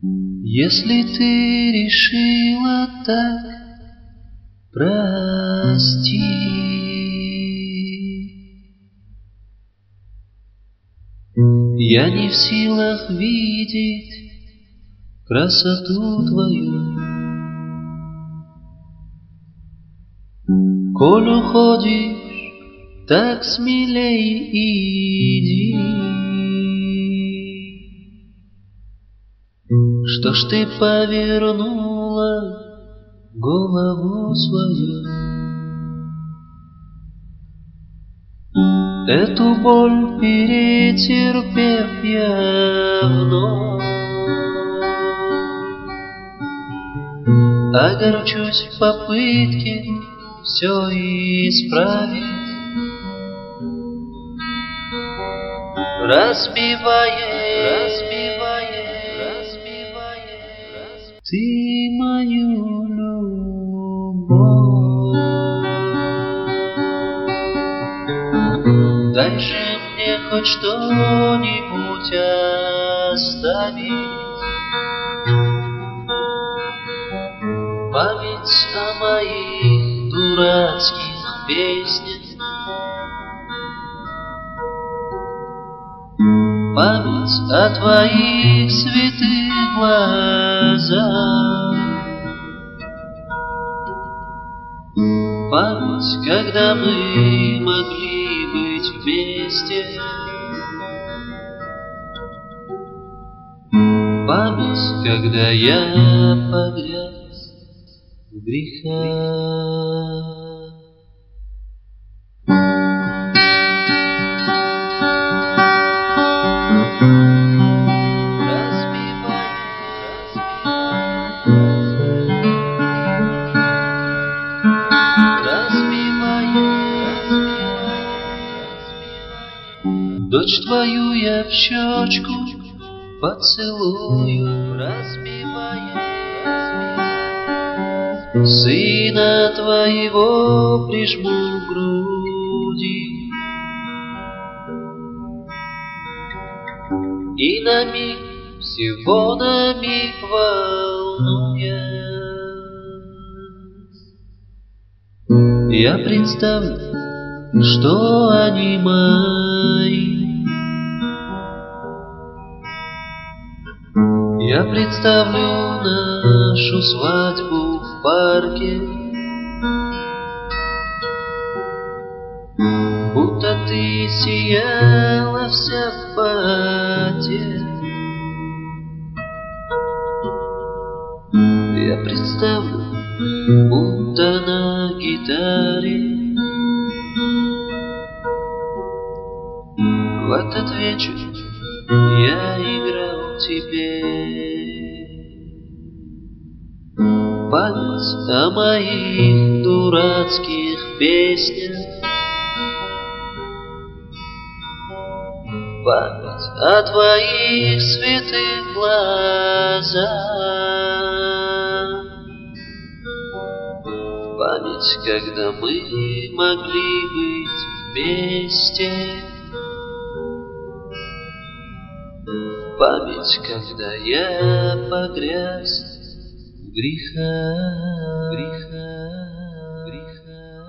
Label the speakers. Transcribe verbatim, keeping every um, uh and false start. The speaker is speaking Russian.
Speaker 1: Если ты решила так, прости. Я не в силах видеть красоту твою. Коль уходишь, так смелей иди. Что ж ты повернула голову свою? Эту боль перетерпев я вновь огорчусь в попытке все исправить, разбивая, разбивая, разбивая, разбивая ты мою любовь. Дай же мне хоть что-нибудь оставить, память о моих дурацких песнях, память о твоих святых глазах, память, когда мы могли быть вместе, память, когда я погряз в грехах. Дочь твою я в щечку поцелую, разбивая, разбивая. Сына твоего прижму к груди и на миг, всего на миг волнуясь, я представлю, что они мои. Я представлю нашу свадьбу в парке, будто ты сияла вся в поте. Я представлю, будто на гитаре в этот вечер я играл тебе. Память о моих дурацких песнях, память о твоих святых глазах, память, когда мы могли быть вместе, память, когда я погряз в грехах, грехах, грехах.